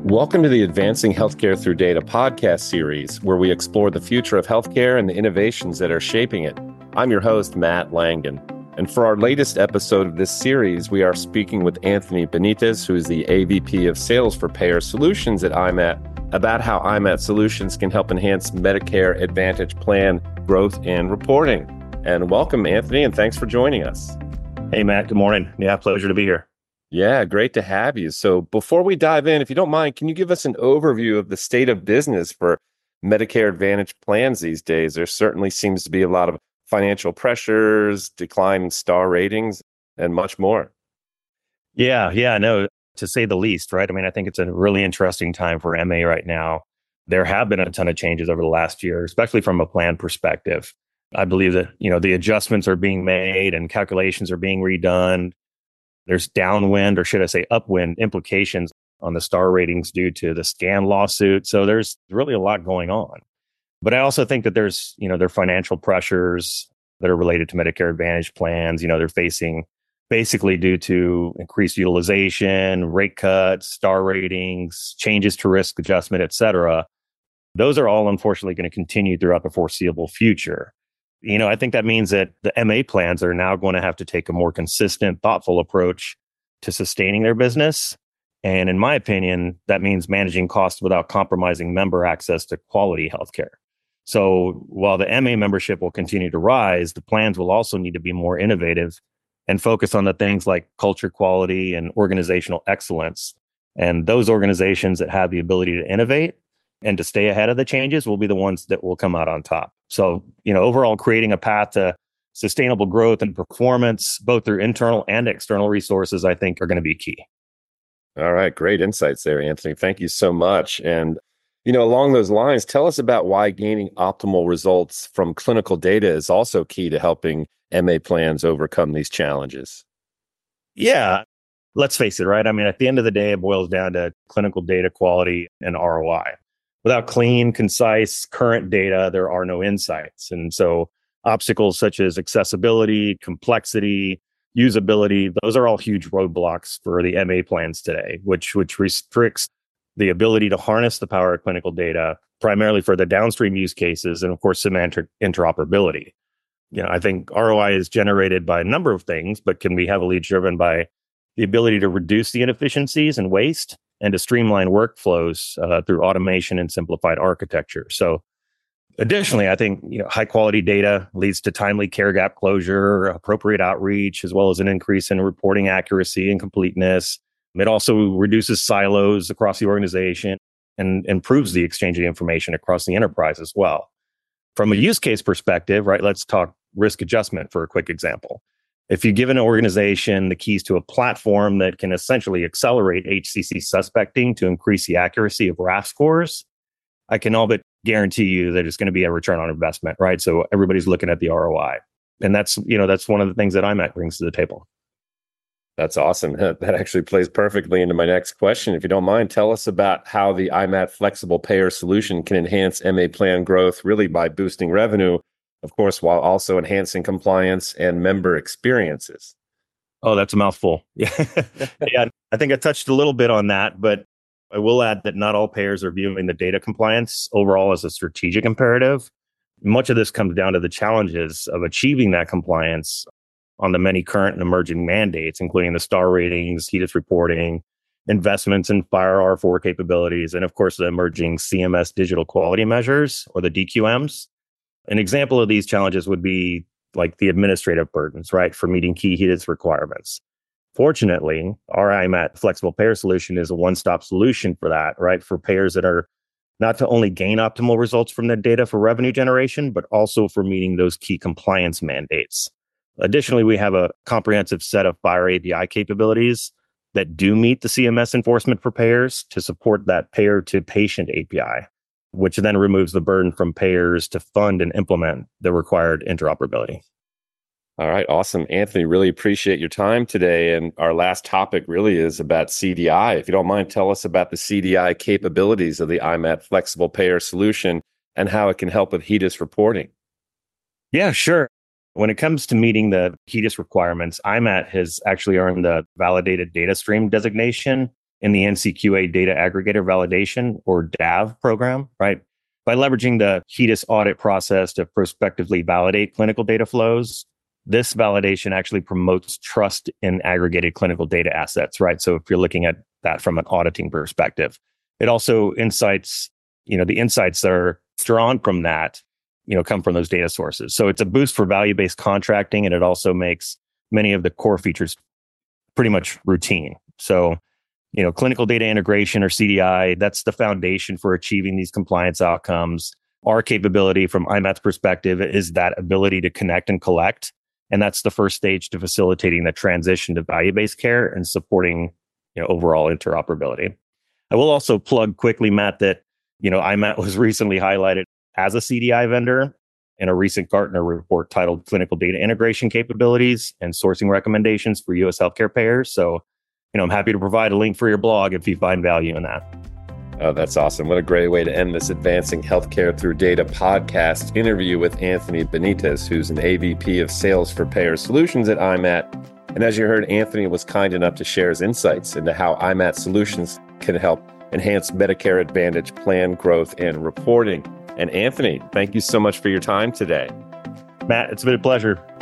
Welcome to the Advancing Healthcare Through Data podcast series, where we explore the future of healthcare and the innovations that are shaping it. I'm your host, Matt Langen. And for our latest episode of this series, we are speaking with Anthony Benitez, who is the AVP of Sales for Payer Solutions at IMAT, about how IMAT Solutions can help enhance Medicare Advantage plan growth and reporting. And welcome, Anthony, and thanks for joining us. Hey, Matt. Good morning. Yeah, pleasure to be here. Yeah, great to have you. So before we dive in, if you don't mind, can you give us an overview of the state of business for Medicare Advantage plans these days? There certainly seems to be a lot of financial pressures, decline in star ratings, and much more. Yeah, no, to say the least, right? I mean, I think it's a really interesting time for MA right now. There have been a ton of changes over the last year, especially from a plan perspective. I believe that, the adjustments are being made and calculations are being redone. There's downwind, or should I say upwind, implications on the star ratings due to the SCAN lawsuit. So there's really a lot going on. But I also think that there's, there are financial pressures that are related to Medicare Advantage plans. They're facing basically due to increased utilization, rate cuts, star ratings, changes to risk adjustment, et cetera. Those are all unfortunately going to continue throughout the foreseeable future. I think that means that the MA plans are now going to have to take a more consistent, thoughtful approach to sustaining their business. And in my opinion, that means managing costs without compromising member access to quality healthcare. So while the MA membership will continue to rise, the plans will also need to be more innovative and focus on the things like culture, quality, and organizational excellence. And those organizations that have the ability to innovate and to stay ahead of the changes will be the ones that will come out on top. So, overall, creating a path to sustainable growth and performance, both through internal and external resources, I think are going to be key. All right. Great insights there, Anthony. Thank you so much. And, along those lines, tell us about why gaining optimal results from clinical data is also key to helping MA plans overcome these challenges. Yeah. Let's face it, right? I mean, at the end of the day, it boils down to clinical data quality and ROI. Without clean, concise, current data, there are no insights. And so obstacles such as accessibility, complexity, usability, those are all huge roadblocks for the MA plans today, which restricts the ability to harness the power of clinical data, primarily for the downstream use cases and, of course, semantic interoperability. I think ROI is generated by a number of things, but can be heavily driven by the ability to reduce the inefficiencies and waste, and to streamline workflows through automation and simplified architecture. So additionally, I think high quality data leads to timely care gap closure, appropriate outreach, as well as an increase in reporting accuracy and completeness. It also reduces silos across the organization and improves the exchange of information across the enterprise as well. From a use case perspective, right, let's talk risk adjustment for a quick example. If you give an organization the keys to a platform that can essentially accelerate HCC suspecting to increase the accuracy of RAF scores, I can all but guarantee you that it's going to be a return on investment, right? So everybody's looking at the ROI. And that's one of the things that IMAT brings to the table. That's awesome. That actually plays perfectly into my next question. If you don't mind, tell us about how the IMAT flexible payer solution can enhance MA plan growth really by boosting revenue, of course, while also enhancing compliance and member experiences. Oh, that's a mouthful. Yeah. Yeah, I think I touched a little bit on that, but I will add that not all payers are viewing the data compliance overall as a strategic imperative. Much of this comes down to the challenges of achieving that compliance on the many current and emerging mandates, including the star ratings, HEDIS reporting, investments in FHIR R4 capabilities, and of course, the emerging CMS digital quality measures, or the DQMs. An example of these challenges would be like the administrative burdens, right, for meeting key HEDIS requirements. Fortunately, our IMAT flexible payer solution is a one-stop solution for that, right, for payers that are not to only gain optimal results from their data for revenue generation, but also for meeting those key compliance mandates. Additionally, we have a comprehensive set of FHIR API capabilities that do meet the CMS enforcement for payers to support that payer-to-patient API, which then removes the burden from payers to fund and implement the required interoperability. All right, awesome. Anthony, really appreciate your time today. And our last topic really is about CDI. If you don't mind, tell us about the CDI capabilities of the IMAT flexible payer solution and how it can help with HEDIS reporting. Yeah, sure. When it comes to meeting the HEDIS requirements, IMAT has actually earned the Validated Data Stream designation in the NCQA Data Aggregator Validation, or DAV program, right? By leveraging the HEDIS audit process to prospectively validate clinical data flows, this validation actually promotes trust in aggregated clinical data assets, right? So if you're looking at that from an auditing perspective, it also the insights that are drawn from that, come from those data sources. So it's a boost for value-based contracting, and it also makes many of the core features pretty much routine. So, clinical data integration, or CDI, that's the foundation for achieving these compliance outcomes. Our capability from IMAT's perspective is that ability to connect and collect. And that's the first stage to facilitating the transition to value-based care and supporting, overall interoperability. I will also plug quickly, Matt, that, IMAT was recently highlighted as a CDI vendor in a recent Gartner report titled Clinical Data Integration Capabilities and Sourcing Recommendations for U.S. Healthcare Payers. So, I'm happy to provide a link for your blog if you find value in that. Oh, that's awesome. What a great way to end this Advancing Healthcare Through Data podcast interview with Anthony Benitez, who's an AVP of Sales for Payer Solutions at IMAT. And as you heard, Anthony was kind enough to share his insights into how IMAT solutions can help enhance Medicare Advantage plan growth and reporting. And Anthony, thank you so much for your time today. Matt, it's been a pleasure.